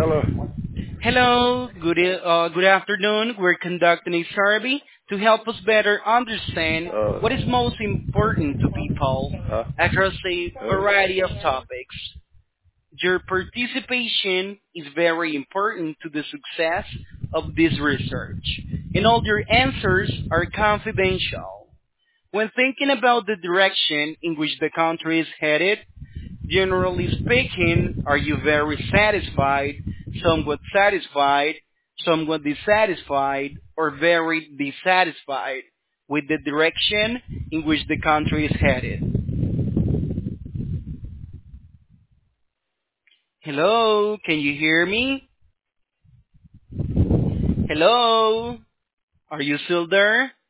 Hello. Good afternoon. We're conducting a survey to help us better understand what is most important to people Huh? across a variety of topics. Your participation is very important to the success of this research, and all your answers are confidential. When thinking about the direction in which the country is headed, generally speaking, are you very satisfied, somewhat dissatisfied, or very dissatisfied with the direction in which the country is headed? Hello, can you hear me? Hello, are you still there?